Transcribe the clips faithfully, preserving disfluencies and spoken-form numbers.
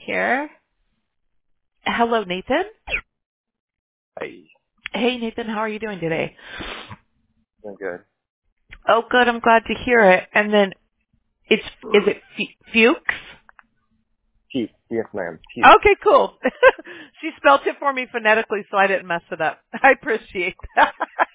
here. Hello, Nathan. Hey, Hey, Nathan, how are you doing today? doing good. Oh, good. I'm glad to hear it. And then it's, is it F- Fuchs? Chief, yes ma'am, Chief. Okay, cool. She spelled it for me phonetically so I didn't mess it up. I appreciate that.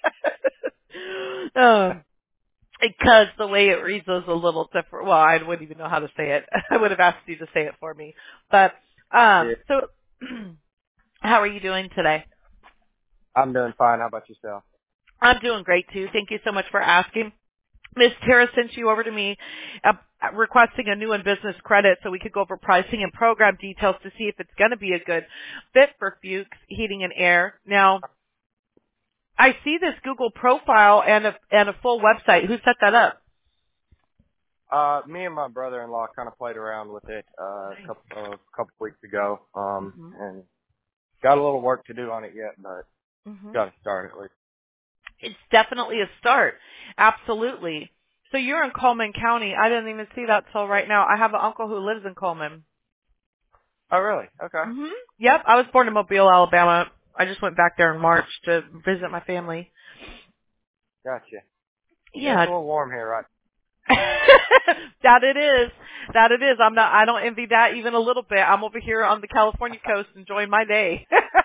um, because the way it reads is a little different. Well, I wouldn't even know how to say it. I would have asked you to say it for me. But, um, Yeah, so how are you doing today? I'm doing fine. How about yourself? I'm doing great too. Thank you so much for asking. Miss Tara sent you over to me uh, requesting a new and business credit so we could go over pricing and program details to see if it's going to be a good fit for Fuchs Heating and Air. Now, I see this Google profile and a, and a full website. Who set that up? Uh, me and my brother-in-law kind of played around with it uh, a Nice. couple uh, couple weeks ago, um, hmm and got a little work to do on it yet, but hmm got to start at least. It's definitely a start. Absolutely. So you're in Coleman County. I didn't even see that till right now. I have an uncle who lives in Coleman. Oh, really? Okay, Mhm. Yep, I was born in Mobile, Alabama. I just went back there in March to visit my family. gotcha. Yeah, it's Yeah. a little warm here, right? That it is. That it is. I'm not I don't envy that even a little bit. I'm over here on the California coast enjoying my day.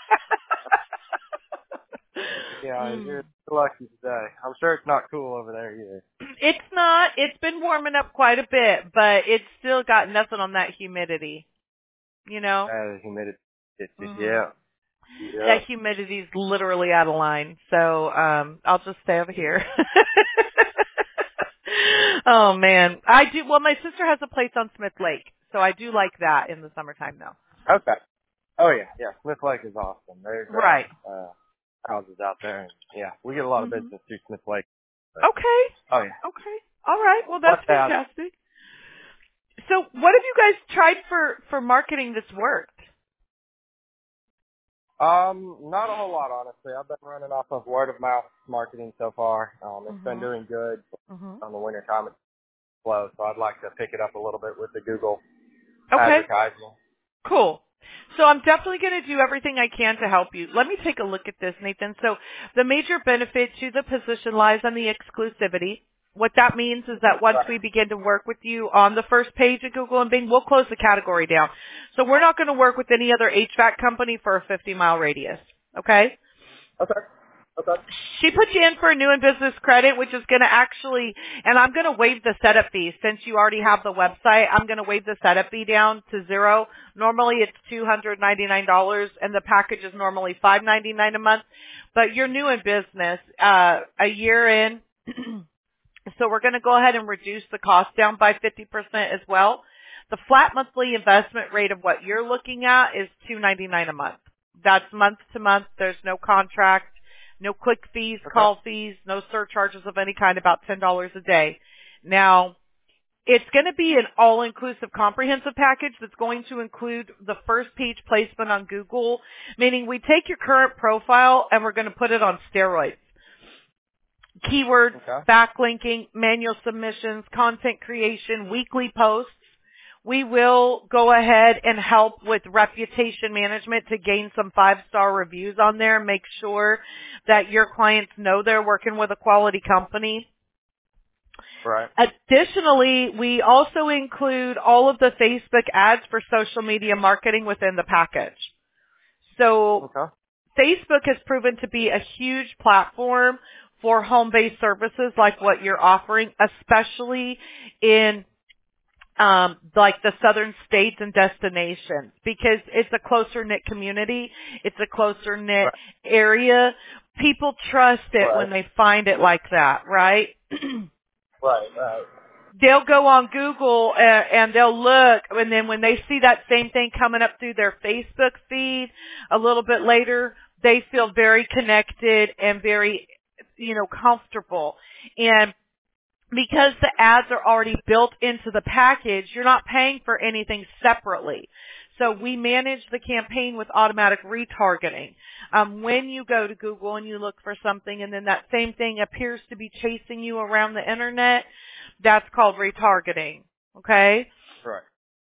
Yeah, mm. you're lucky today. I'm sure it's not cool over there either. It's not. It's been warming up quite a bit, but it's still got nothing on that humidity, you know? Uh, humidity. Mhm. Yeah, yeah. That humidity's literally out of line. So, um, I'll just stay over here. Oh man. I do, well my sister has a place on Smith Lake. So I do like that in the summertime though. Okay. Oh yeah, yeah. Smith Lake is awesome. There's uh, Right. uh houses out there, and yeah, we get a lot of Mhm. business through Smith Lake. But, Okay. oh yeah, Okay. All right. Well that's what's that? fantastic. So what have you guys tried for, for marketing that's worked? Um, not a whole lot, honestly. I've been running off of word of mouth marketing so far. Um, it's been Mhm. doing good. Mhm. On the winter time, it's slow, so I'd like to pick it up a little bit with the Google Okay. advertising. Cool. So I'm definitely going to do everything I can to help you. Let me take a look at this, Nathan. So the major benefit to the position lies on the exclusivity. What that means is that once Right. we begin to work with you on the first page of Google and Bing, we'll close the category down. So we're not going to work with any other H V A C company for a fifty mile radius. Okay? Okay. Okay. She put you in for a new and business credit, which is going to actually, and I'm going to waive the setup fee. Since you already have the website, I'm going to waive the setup fee down to zero. Normally it's two hundred ninety-nine dollars and the package is normally five hundred ninety-nine dollars a month. But you're new in business, uh, a year in. So we're going to go ahead and reduce the cost down by fifty percent as well. The flat monthly investment rate of what you're looking at is two hundred ninety-nine dollars a month. That's month to month. There's no contract, no quick fees, Okay. call fees, no surcharges of any kind, about ten dollars a day. Now, it's going to be an all-inclusive comprehensive package that's going to include the first page placement on Google, meaning we take your current profile and we're going to put it on steroids. Keywords, Okay. backlinking, manual submissions, content creation, weekly posts. We will go ahead and help with reputation management to gain some five-star reviews on there. Make sure that your clients know they're working with a quality company. Right. Additionally, we also include all of the Facebook ads for social media marketing within the package. So Okay. Facebook has proven to be a huge platform for home-based services like what you're offering, especially in um, like the southern states and destinations, because it's a closer knit community, it's a closer knit Right. area. People trust it Right. when they find it like that, right? Right. Right. They'll go on Google and, and they'll look, and then when they see that same thing coming up through their Facebook feed a little bit later, they feel very connected and very, you know, comfortable. And because the ads are already built into the package, you're not paying for anything separately. So we manage the campaign with automatic retargeting. Um, when you go to Google and you look for something and then that same thing appears to be chasing you around the internet, that's called retargeting. Okay? Right.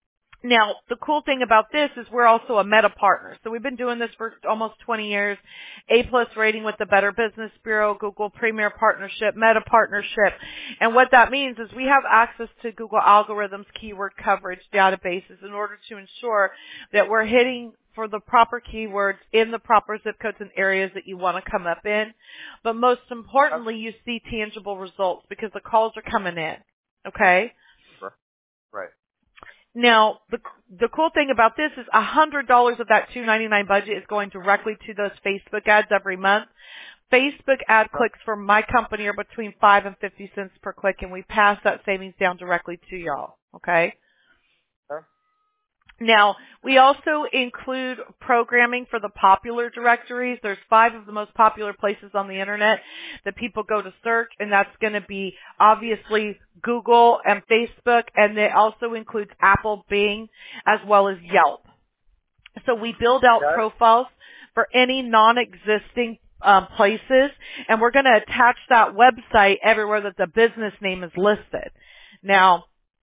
Now, the cool thing about this is we're also a Meta partner. So we've been doing this for almost twenty years. A-plus rating with the Better Business Bureau, Google Premier Partnership, Meta Partnership. And what that means is we have access to Google Algorithms, keyword coverage databases in order to ensure that we're hitting for the proper keywords in the proper zip codes and areas that you want to come up in. But most importantly, you see tangible results because the calls are coming in. Okay? Right. Now, the the cool thing about this is one hundred dollars of that two hundred ninety-nine dollars budget is going directly to those Facebook ads every month. Facebook ad clicks for my company are between five and fifty cents per click, and we pass that savings down directly to y'all. Okay? Sure. Now, we also include programming for the popular directories. There's five of the most popular places on the internet that people go to search, and that's going to be obviously Google and Facebook, and it also includes Apple, Bing, as well as Yelp. So we build out Okay. profiles for any non-existing um, places, and we're going to attach that website everywhere that the business name is listed. Now,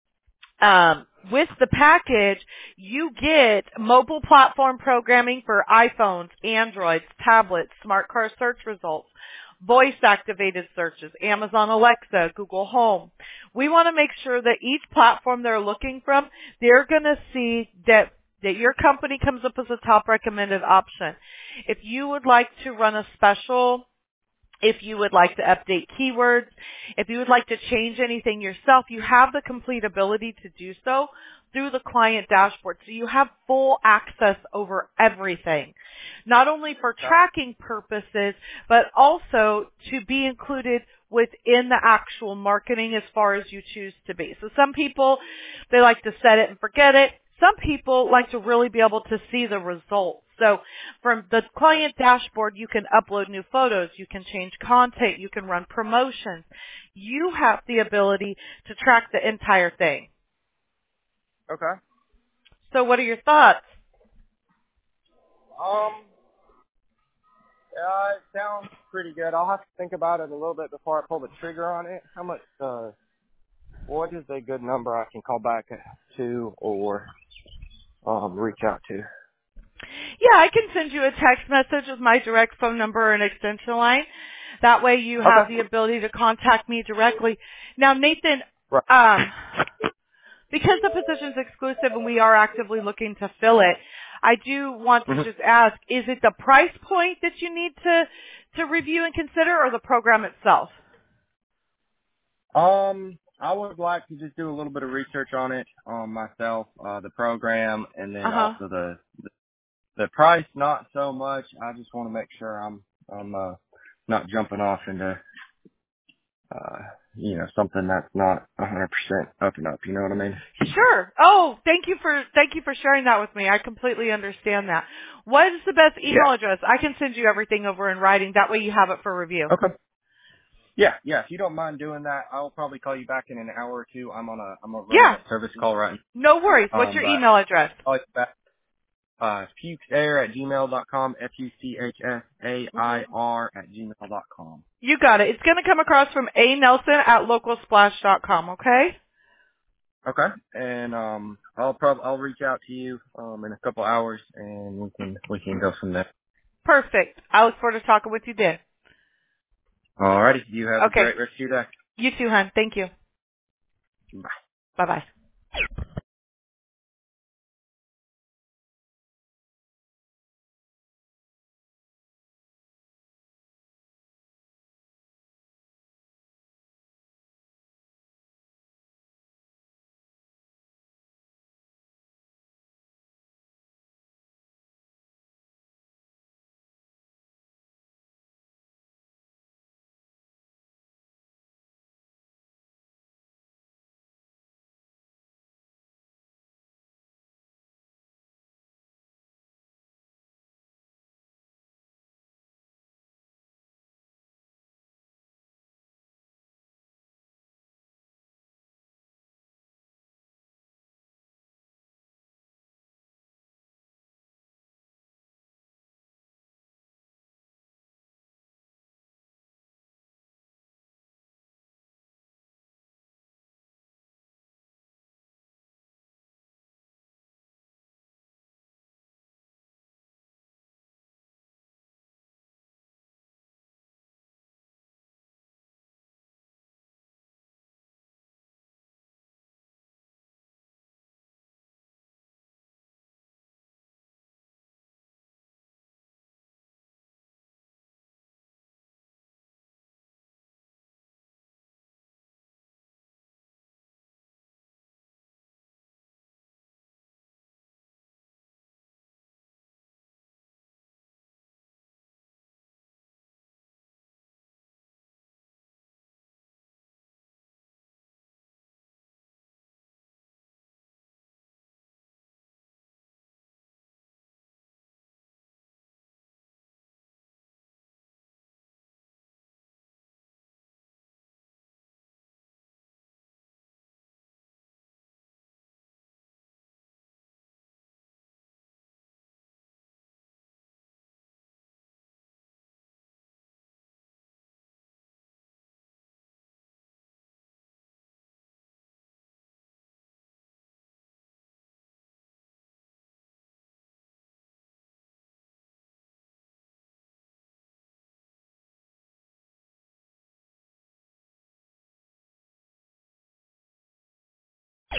Um, with the package, you get mobile platform programming for iPhones, Androids, tablets, smart car search results, voice-activated searches, Amazon Alexa, Google Home. We want to make sure that each platform they're looking from, they're going to see that that your company comes up as a top recommended option. If you would like to run a special, if you would like to update keywords, if you would like to change anything yourself, you have the complete ability to do so through the client dashboard. So you have full access over everything, not only for tracking purposes, but also to be included within the actual marketing as far as you choose to be. So some people, they like to set it and forget it. Some people like to really be able to see the results. So from the client dashboard, you can upload new photos, you can change content, you can run promotions. You have the ability to track the entire thing. Okay. So what are your thoughts? Um, yeah, it sounds pretty good. I'll have to think about it a little bit before I pull the trigger on it. How much, uh, what is a good number I can call back to or um, reach out to? Yeah, I can send you a text message with my direct phone number and extension line. That way you have Okay. the ability to contact me directly. Now, Nathan, Right. um, because the position's exclusive and we are actively looking to fill it, I do want to Mm-hmm. just ask, is it the price point that you need to, to review and consider or the program itself? Um, I would like to just do a little bit of research on it, um, myself, uh, the program, and then Uh-huh. also the, the the price. Not so much. I just want to make sure I'm I'm uh, not jumping off into uh, you know, something that's not a hundred percent up and up. You know what I mean? Sure. Oh, thank you for thank you for sharing that with me. I completely understand that. What is the best email Yeah. address? I can send you everything over in writing. That way you have it for review. Okay. Yeah, yeah. If you don't mind doing that, I'll probably call you back in an hour or two. I'm on a I'm running Yeah. a service call right No worries. now. What's Um, your but email address? I'll call you back. Uh, fuchsair at gmail dot com, F U C H S A I R at gmail dot com. You got it. It's going to come across from A Nelson at local splash dot com, okay? Okay. And um, I'll prob I'll reach out to you um in a couple hours, and we can we can go from there. Perfect. I look forward to talking with you then. Alrighty. You have a Okay. great rest of your day. You too, hon. Thank you. Bye. Bye-bye.